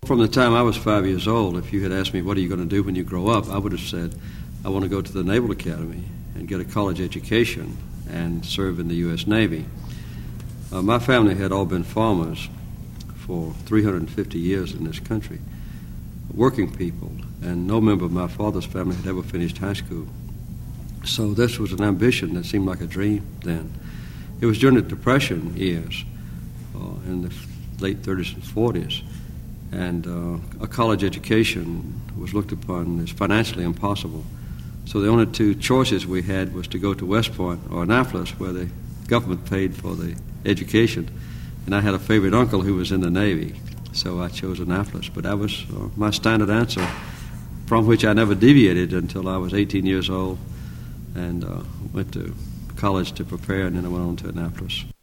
From the time I was 5 years old, if you had asked me, what are you going to do when you grow up, I would have said, I want to go to the Naval Academy and get a college education and serve in the U.S. Navy. My family had all been farmers for 350 years in this country, working people, and no member of my father's family had ever finished high school. So this was an ambition that seemed like a dream then. It was during the Depression years, in the late 30s and 40s, and a college education was looked upon as financially impossible. So the only two choices we had was to go to West Point or Annapolis, where the government paid for the education. And I had a favorite uncle who was in the Navy, so I chose Annapolis. But that was my standard answer, from which I never deviated until I was 18 years old and went to college to prepare, and then I went on to Annapolis.